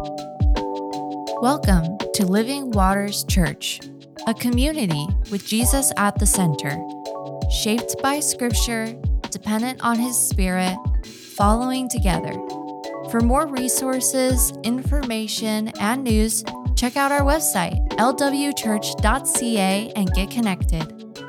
Welcome to Living Waters Church, a community with Jesus at the center, shaped by Scripture, dependent on His Spirit, following together. For more resources, information, and news, check out our website, lwchurch.ca, and get connected.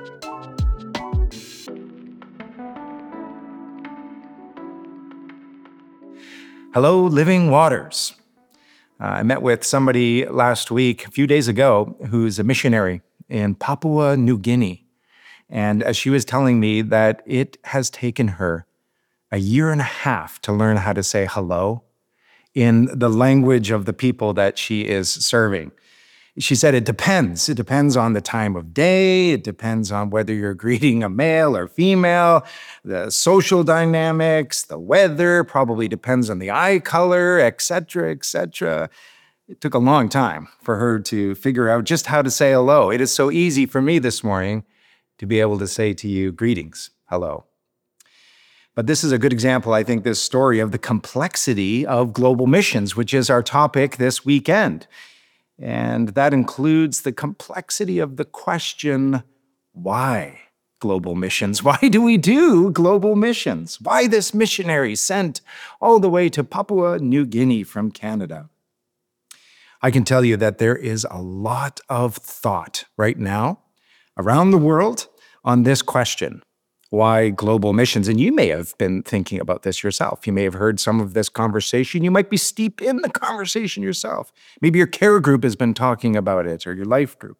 Hello, Living Waters. I met with somebody last week, a few days ago, who's a missionary in Papua New Guinea. And as she was telling me that it has taken her a year and a half to learn how to say hello in the language of the people that she is serving. She said it depends. It depends on the time of day. It depends on whether you're greeting a male or female, the social dynamics, the weather, probably depends on the eye color, etc., etc. It took a long time for her to figure out just how to say hello. It is so easy for me this morning to be able to say to you, greetings, hello. But this is a good example, I think, this story of the complexity of global missions, which is our topic this weekend. And that includes the complexity of the question, why global missions? Why do we do global missions? Why this missionary sent all the way to Papua New Guinea from Canada? I can tell you that there is a lot of thought right now around the world on this question. Why global missions? And you may have been thinking about this yourself. You may have heard some of this conversation. You might be steep in the conversation yourself. Maybe your care group has been talking about it, or your life group.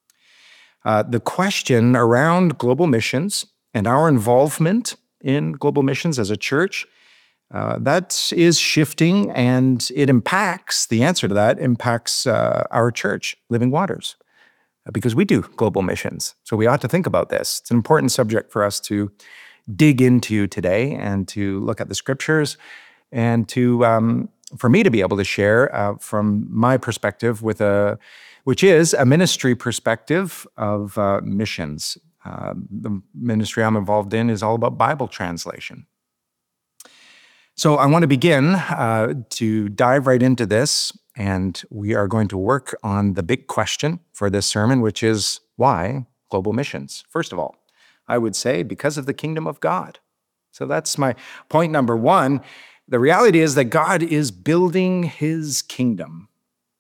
The question around global missions and our involvement in global missions as a church, that is shifting, and it impacts, the answer to that impacts our church, Living Waters, because we do global missions. So we ought to think about this. It's an important subject for us to dig into today and to look at the scriptures and to, for me to be able to share from my perspective which is a ministry perspective of missions. The ministry I'm involved in is all about Bible translation. So I want to begin to dive right into this, and we are going to work on the big question for this sermon, which is why global missions? First of all, I would say because of the kingdom of God. So that's my point number one. The reality is that God is building His kingdom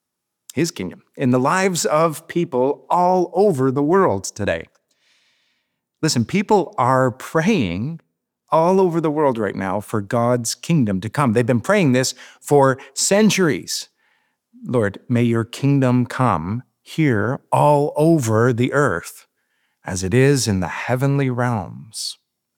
in the lives of people all over the world today. Listen, people are praying all over the world right now for God's kingdom to come. They've been praying this for centuries. Lord, may your kingdom come here all over the earth as it is in the heavenly realms.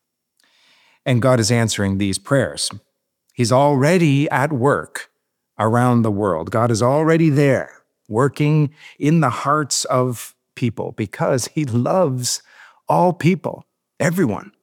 And God is answering these prayers. He's already at work around the world. God is already there, working in the hearts of people because He loves all people, everyone.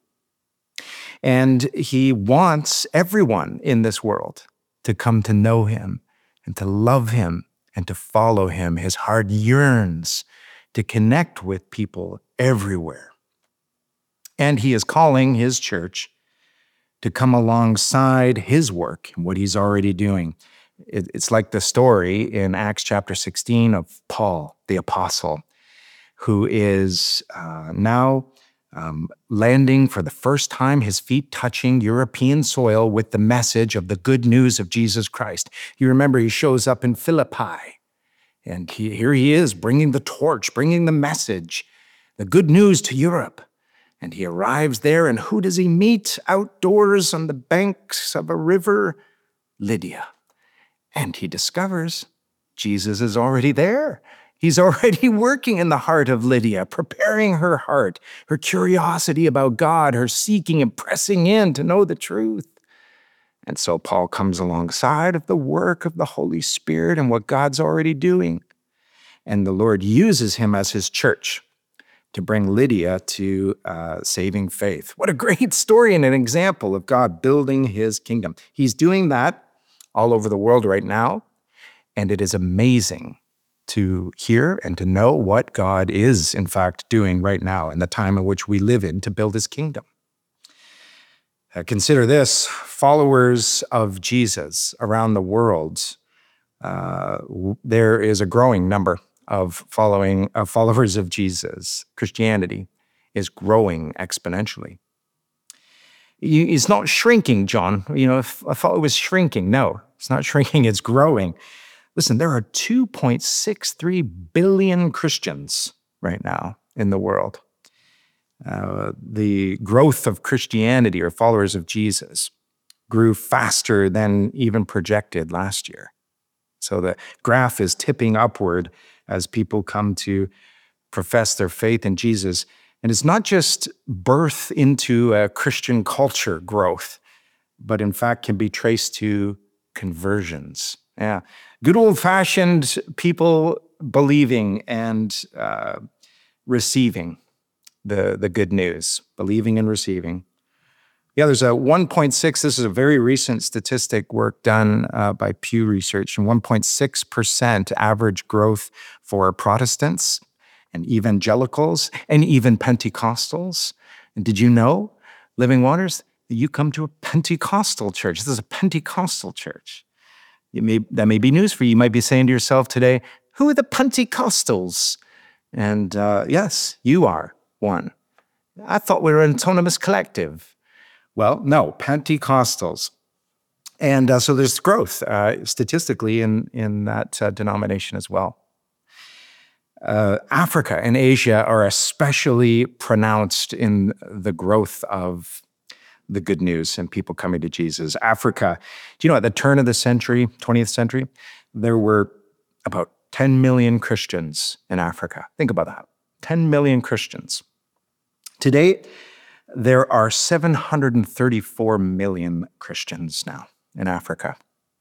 And He wants everyone in this world to come to know Him and to love Him and to follow Him. His heart yearns to connect with people everywhere. And He is calling His church to come alongside His work and what He's already doing. It's like the story in Acts chapter 16 of Paul, the apostle, who is now landing for the first time, his feet touching European soil with the message of the good news of Jesus Christ. You remember he shows up in Philippi, and here he is bringing the torch, bringing the message, the good news to Europe. And he arrives there, and who does he meet outdoors on the banks of a river? Lydia. And he discovers Jesus is already there. He's already working in the heart of Lydia, preparing her heart, her curiosity about God, her seeking and pressing in to know the truth. And so Paul comes alongside of the work of the Holy Spirit and what God's already doing. And the Lord uses him as His church to bring Lydia to saving faith. What a great story and an example of God building His kingdom. He's doing that all over the world right now, and it is amazing to hear and to know what God is, in fact, doing right now in the time in which we live in to build His kingdom. Consider this, followers of Jesus around the world there is a growing number of followers of Jesus. Christianity is growing exponentially. It's not shrinking, John. I thought it was shrinking. No, it's not shrinking, it's growing. Listen, there are 2.63 billion Christians right now in the world. The growth of Christianity or followers of Jesus grew faster than even projected last year. So the graph is tipping upward as people come to profess their faith in Jesus. And it's not just birth into a Christian culture growth, but in fact can be traced to conversions. Yeah, good old-fashioned people believing and receiving the good news, believing and receiving. Yeah, there's a 1.6, this is a very recent statistic work done by Pew Research, and 1.6% average growth for Protestants and evangelicals and even Pentecostals. And did you know, Living Waters, that you come to a Pentecostal church? This is a Pentecostal church. That may be news for you. You might be saying to yourself today, who are the Pentecostals? And yes, you are one. I thought we were an autonomous collective. Well, no, Pentecostals. And so there's growth statistically in that denomination as well. Africa and Asia are especially pronounced in the growth of the good news and people coming to Jesus. Africa, do you know, at the turn of the century, 20th century, there were about 10 million Christians in Africa. Think about that, 10 million Christians. Today, there are 734 million Christians now in Africa.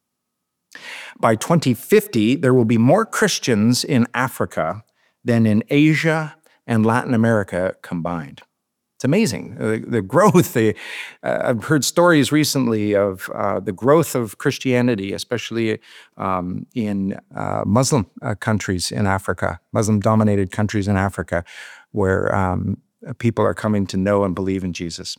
By 2050, there will be more Christians in Africa than in Asia and Latin America combined. It's amazing, the growth. I've heard stories recently of the growth of Christianity, especially in Muslim countries in Africa, Muslim-dominated countries in Africa, where people are coming to know and believe in Jesus.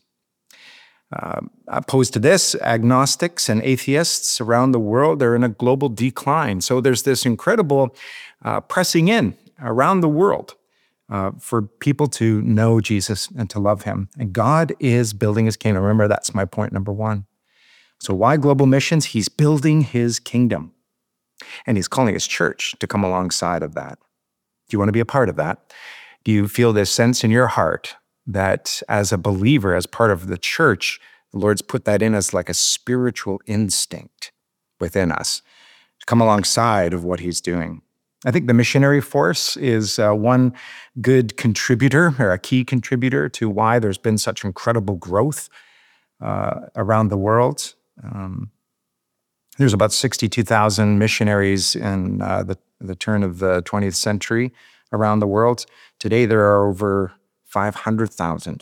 Opposed to this, agnostics and atheists around the world are in a global decline. So there's this incredible pressing in around the world for people to know Jesus and to love him. And God is building his kingdom. Remember, that's my point number one. So why global missions? He's building his kingdom. And he's calling his church to come alongside of that. Do you want to be a part of that? Do you feel this sense in your heart that as a believer, as part of the church, the Lord's put that in as like a spiritual instinct within us to come alongside of what he's doing? I think the missionary force is one good contributor or a key contributor to why there's been such incredible growth around the world. There's about 62,000 missionaries in the turn of the 20th century around the world. Today, there are over 500,000.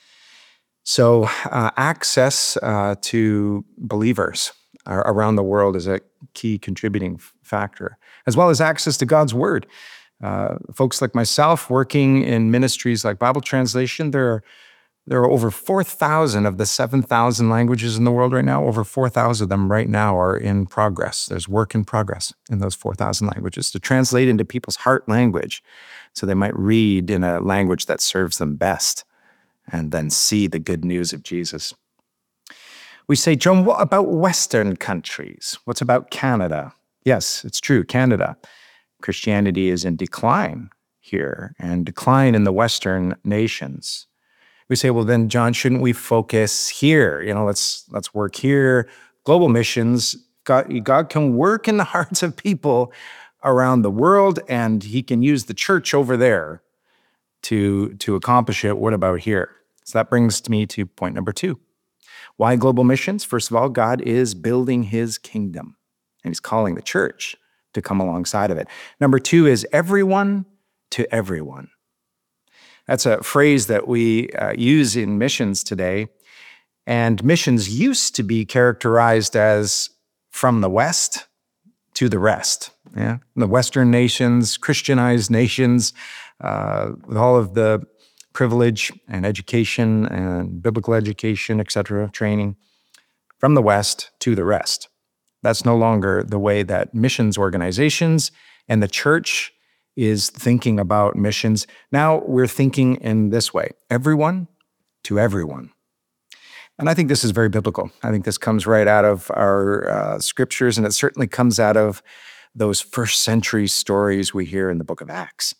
So access to believers around the world is a key contributing factor, as well as access to God's word. Folks like myself working in ministries like Bible translation, there are over 4,000 of the 7,000 languages in the world right now. Over 4,000 of them right now are in progress. There's work in progress in those 4,000 languages to translate into people's heart language so they might read in a language that serves them best and then see the good news of Jesus. We say, John, what about Western countries? What's about Canada? Yes, it's true, Canada. Christianity is in decline here and decline in the Western nations. We say, well, then, John, shouldn't we focus here? Let's work here. Global missions, God can work in the hearts of people around the world, and he can use the church over there to accomplish it. What about here? So that brings me to point number 2. Why global missions? First of all, God is building his kingdom, and he's calling the church to come alongside of it. Number 2 is everyone to everyone. That's a phrase that we use in missions today. And missions used to be characterized as from the West to the rest. Yeah, the Western nations, Christianized nations, with all of the privilege and education and biblical education, etc., training, from the West to the rest. That's no longer the way that missions organizations and the church is thinking about missions. Now we're thinking in this way: everyone to everyone. And I think this is very biblical. I think this comes right out of our scriptures, and it certainly comes out of those first century stories we hear in the book of Acts.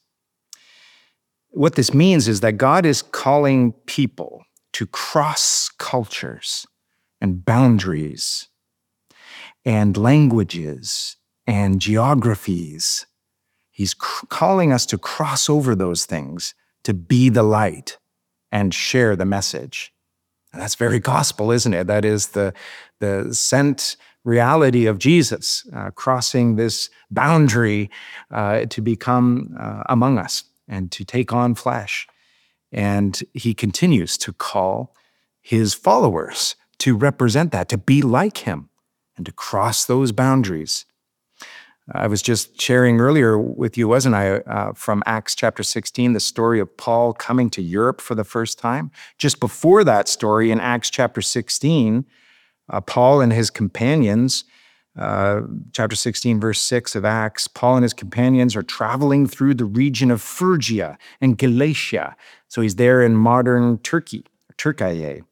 What this means is that God is calling people to cross cultures and boundaries and languages and geographies. He's calling us to cross over those things, to be the light and share the message. And that's very gospel, isn't it? That is the sent reality of Jesus crossing this boundary to become among us and to take on flesh. And he continues to call his followers to represent that, to be like him, and to cross those boundaries. I was just sharing earlier with you, wasn't I, from Acts chapter 16, the story of Paul coming to Europe for the first time. Just before that story, in Acts chapter 16, Paul and his companions, chapter 16, verse 6 of Acts, Paul and his companions are traveling through the region of Phrygia and Galatia. So he's there in modern Turkey, Turkiye.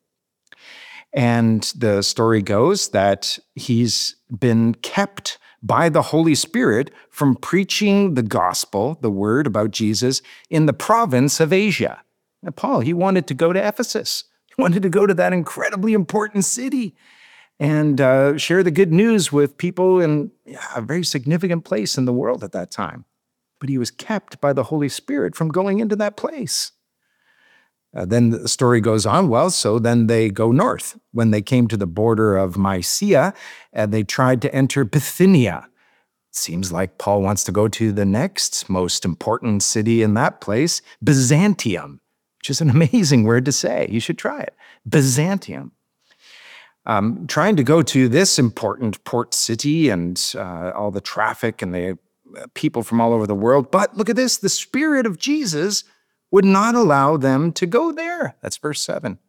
And the story goes that he's been kept by the Holy Spirit from preaching the gospel, the word about Jesus, in the province of Asia. Now, Paul, he wanted to go to Ephesus. He wanted to go to that incredibly important city and share the good news with people in a very significant place in the world at that time. But he was kept by the Holy Spirit from going into that place. Then the story goes on. Well, so then they go north. When they came to the border of Mysia, they tried to enter Bithynia. Seems like Paul wants to go to the next most important city in that place, Byzantium, which is an amazing word to say. You should try it. Byzantium. Trying to go to this important port city and all the traffic and the people from all over the world. But look at this, the Spirit of Jesus would not allow them to go there. That's verse 7.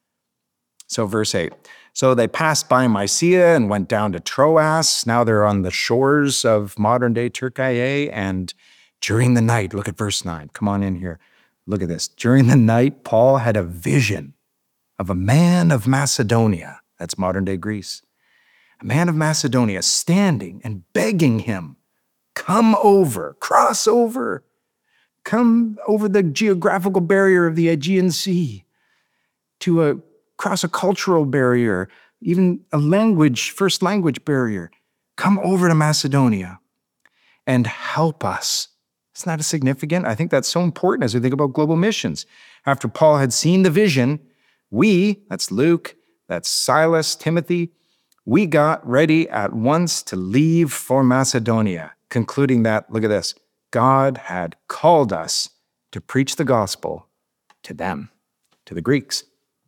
So verse 8. So they passed by Mysia and went down to Troas. Now they're on the shores of modern-day Turkey. And during the night, look at verse 9. Come on in here. Look at this. During the night, Paul had a vision of a man of Macedonia. That's modern-day Greece. A man of Macedonia standing and begging him, come over, cross over. Come over the geographical barrier of the Aegean Sea to cross a cultural barrier, even a first language barrier. Come over to Macedonia and help us. Isn't that significant? I think that's so important as we think about global missions. After Paul had seen the vision, that's Luke, that's Silas, Timothy, we got ready at once to leave for Macedonia, concluding that, look at this, God had called us to preach the gospel to them, to the Greeks.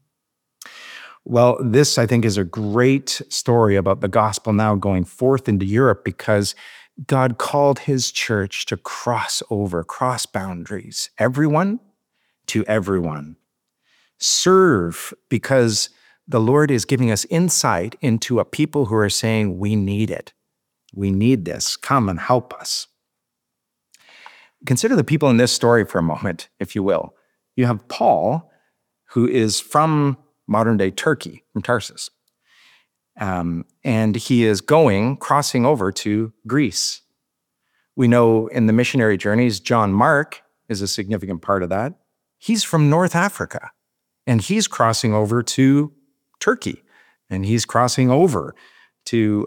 Well, this, I think, is a great story about the gospel now going forth into Europe because God called his church to cross boundaries, everyone to everyone. Serve because the Lord is giving us insight into a people who are saying, we need it. We need this. Come and help us. Consider the people in this story for a moment, if you will. You have Paul, who is from modern-day Turkey, from Tarsus. And he is crossing over to Greece. We know in the missionary journeys, John Mark is a significant part of that. He's from North Africa, and he's crossing over to Turkey, and he's crossing over to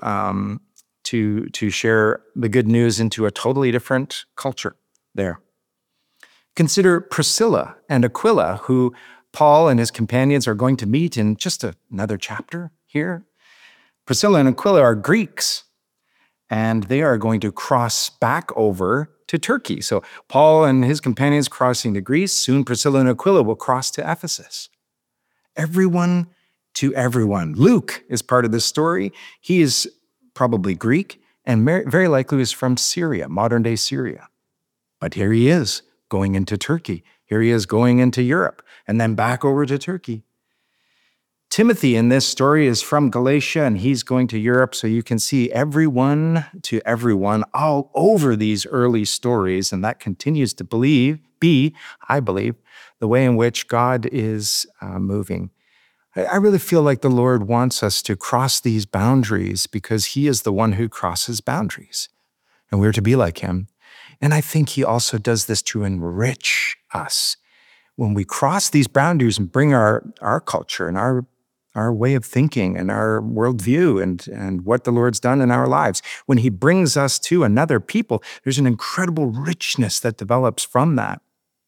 share the good news into a totally different culture there. Consider Priscilla and Aquila, who Paul and his companions are going to meet in just another chapter here. Priscilla and Aquila are Greeks, and they are going to cross back over to Turkey. So Paul and his companions crossing to Greece. Soon Priscilla and Aquila will cross to Ephesus. Everyone to everyone. Luke is part of this story. He is probably Greek and very likely is from Syria, modern-day Syria. But here he is going into Turkey. Here he is going into Europe and then back over to Turkey. Timothy in this story is from Galatia, and he's going to Europe, so you can see everyone to everyone all over these early stories, and that continues to be, I believe, the way in which God is moving. I really feel like the Lord wants us to cross these boundaries because he is the one who crosses boundaries, and we're to be like him. And I think he also does this to enrich us. When we cross these boundaries and bring our culture and our way of thinking and our worldview and what the Lord's done in our lives. When he brings us to another people, there's an incredible richness that develops from that.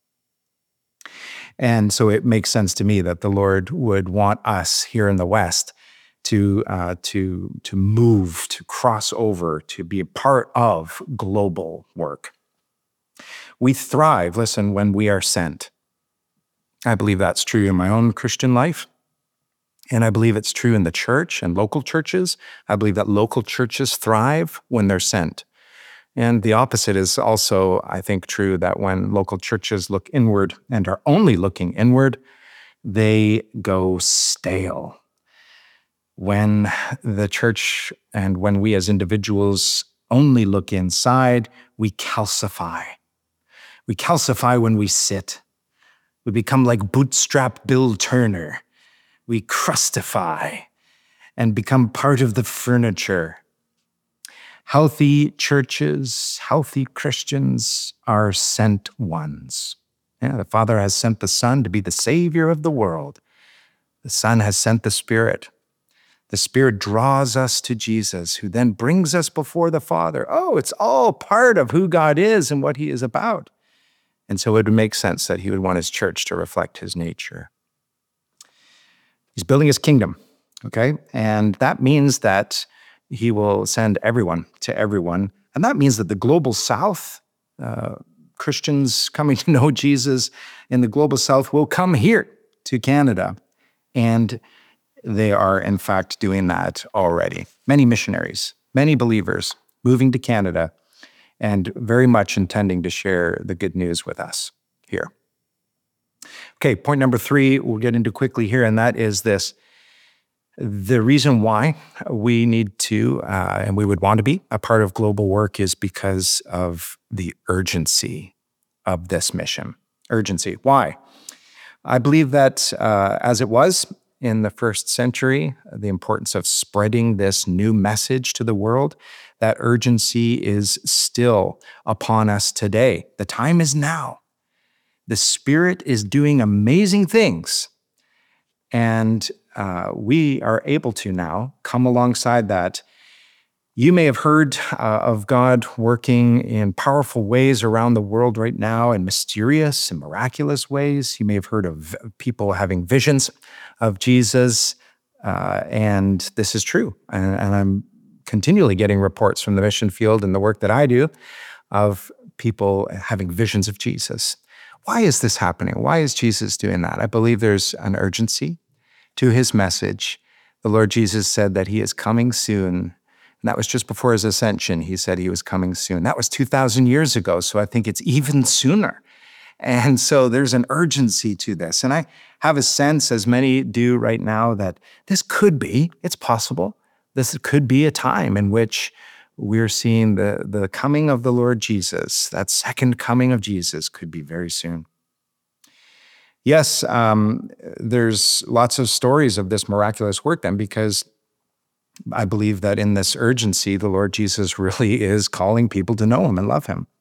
And so it makes sense to me that the Lord would want us here in the West to move, to cross over, to be a part of global work. We thrive, listen, when we are sent. I believe that's true in my own Christian life. And I believe it's true in the church and local churches. I believe that local churches thrive when they're sent. And the opposite is also, I think, true, that when local churches look inward and are only looking inward, they go stale. When the church and when we as individuals only look inside, we calcify. We calcify when we sit. We become like bootstrap Bill Turner. We crustify and become part of the furniture. Healthy churches, healthy Christians are sent ones. Yeah, the Father has sent the Son to be the Savior of the world. The Son has sent the Spirit. The Spirit draws us to Jesus, who then brings us before the Father. Oh, it's all part of who God is and what he is about. And so it would make sense that he would want his church to reflect his nature. He's building his kingdom, okay? And that means that he will send everyone to everyone. And that means that the global South, Christians coming to know Jesus in the global South will come here to Canada. And they are, in fact, doing that already. Many missionaries, many believers moving to Canada and very much intending to share the good news with us here. Okay, point number 3 we'll get into quickly here, and that is this. The reason why we need to, and we would want to be a part of global work is because of the urgency of this mission. Urgency. Why? I believe that as it was in the first century, the importance of spreading this new message to the world, that urgency is still upon us today. The time is now. The Spirit is doing amazing things, and we are able to now come alongside that. You may have heard of God working in powerful ways around the world right now in mysterious and miraculous ways. You may have heard of people having visions of Jesus, and this is true. And I'm continually getting reports from the mission field and the work that I do of people having visions of Jesus. Why is this happening? Why is Jesus doing that? I believe there's an urgency to his message. The Lord Jesus said that he is coming soon. And that was just before his ascension. He said he was coming soon. That was 2,000 years ago, so I think it's even sooner. And so there's an urgency to this. And I have a sense, as many do right now, that this could be, it's possible, this could be a time in which we're seeing the coming of the Lord Jesus. That second coming of Jesus could be very soon. Yes, there's lots of stories of this miraculous work then, because I believe that in this urgency, the Lord Jesus really is calling people to know him and love him.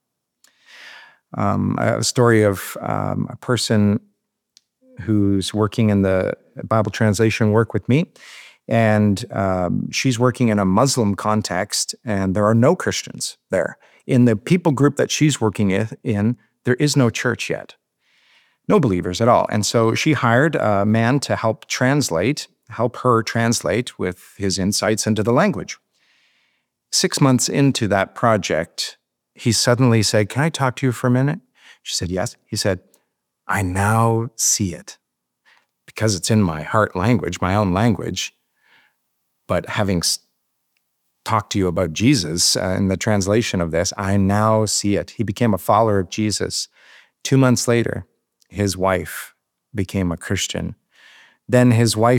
A story of a person who's working in the Bible translation work with me, and she's working in a Muslim context, and there are no Christians there. In the people group that she's working in, there is no church yet. No believers at all. And so she hired a man to help her translate with his insights into the language. 6 months into that project, he suddenly said, "Can I talk to you for a minute?" She said, "Yes." He said, "I now see it. Because it's in my heart language, my own language, but having talked to you about Jesus in the translation of this, I now see it." He became a follower of Jesus. 2 months later, his wife became a Christian. Then his wife's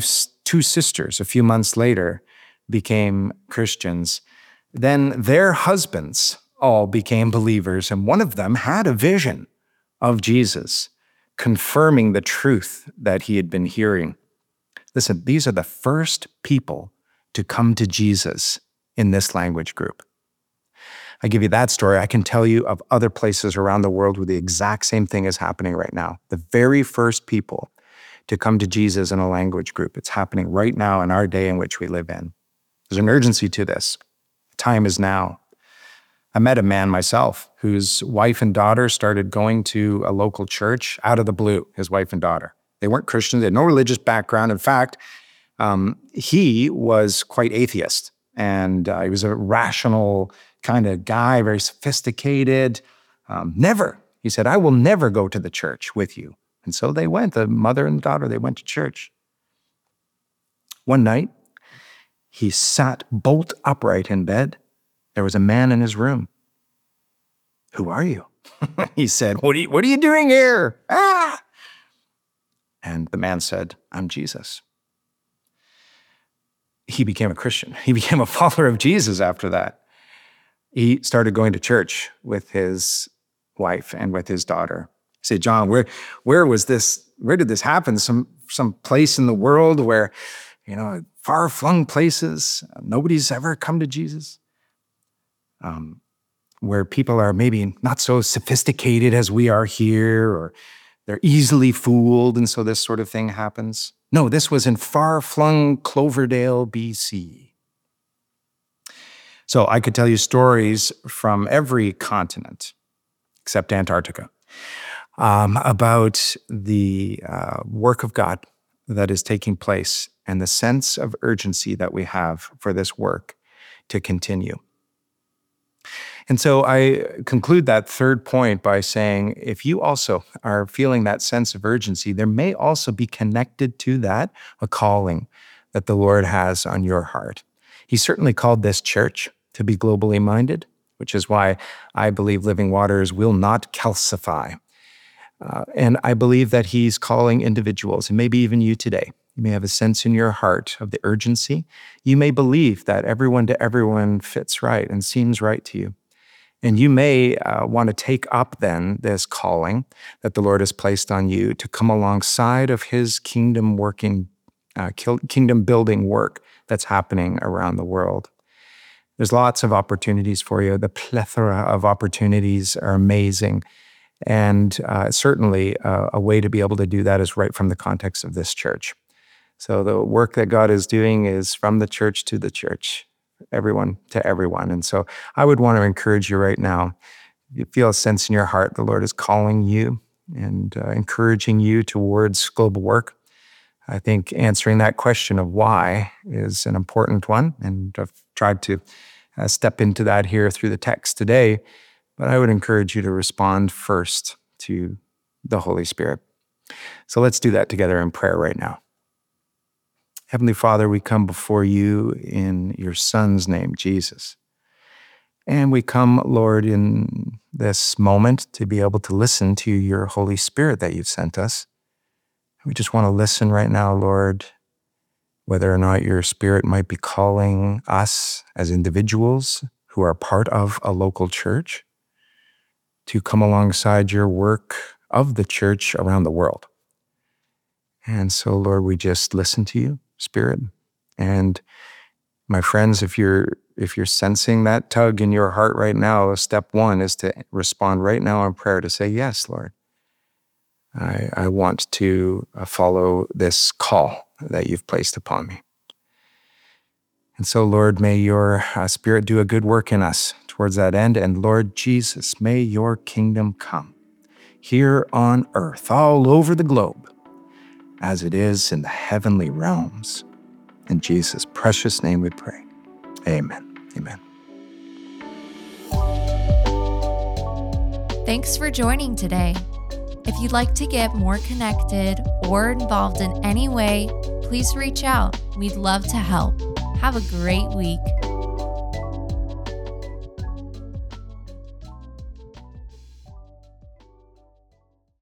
two sisters a few months later became Christians. Then their husbands all became believers, and one of them had a vision of Jesus, confirming the truth that he had been hearing. Listen, these are the first people to come to Jesus in this language group. I give you that story. I can tell you of other places around the world where the exact same thing is happening right now. The very first people to come to Jesus in a language group. It's happening right now in our day in which we live in. There's an urgency to this. The time is now. I met a man myself whose wife and daughter started going to a local church out of the blue, his wife and daughter. They weren't Christians. They had no religious background. In fact, he was quite atheist, and he was a rational kind of guy, very sophisticated. He said, I will never go to the church with you. And so they went, the mother and the daughter, they went to church. One night, he sat bolt upright in bed. There was a man in his room. Who are you? He said, what are you doing here? Ah! And the man said, I'm Jesus. He became a Christian. He became a follower of Jesus after that. He started going to church with his wife and with his daughter. He said, John, where was this? Where did this happen? Some place in the world where, far-flung places, nobody's ever come to Jesus? Where people are maybe not so sophisticated as we are here, or they're easily fooled, and so this sort of thing happens. No, this was in far-flung Cloverdale, BC. So I could tell you stories from every continent, except Antarctica, about the work of God that is taking place and the sense of urgency that we have for this work to continue. And so I conclude that third point by saying, if you also are feeling that sense of urgency, there may also be connected to that a calling that the Lord has on your heart. He certainly called this church to be globally minded, which is why I believe Living Waters will not calcify. And I believe that he's calling individuals, and maybe even you today. You may have a sense in your heart of the urgency. You may believe that everyone to everyone fits right and seems right to you. And you may want to take up then this calling that the Lord has placed on you to come alongside of his kingdom building work that's happening around the world. There's lots of opportunities for you. The plethora of opportunities are amazing. And certainly a way to be able to do that is right from the context of this church. So the work that God is doing is from the church to the church, everyone to everyone. And so I would want to encourage you right now. You feel a sense in your heart the Lord is calling you and encouraging you towards global work. I think answering that question of why is an important one, and I've tried to step into that here through the text today, but I would encourage you to respond first to the Holy Spirit. So let's do that together in prayer right now. Heavenly Father, we come before you in your Son's name, Jesus. And we come, Lord, in this moment to be able to listen to your Holy Spirit that you've sent us. We just want to listen right now, Lord, whether or not your Spirit might be calling us as individuals who are part of a local church to come alongside your work of the church around the world. And so, Lord, we just listen to you, Spirit. And my friends, if you're sensing that tug in your heart right now, step one is to respond right now in prayer to say, yes, Lord. I want to follow this call that you've placed upon me. And so, Lord, may your Spirit do a good work in us towards that end. And Lord Jesus, may your kingdom come here on earth, all over the globe, as it is in the heavenly realms. In Jesus' precious name we pray. Amen. Amen. Thanks for joining today. If you'd like to get more connected or involved in any way, please reach out. We'd love to help. Have a great week.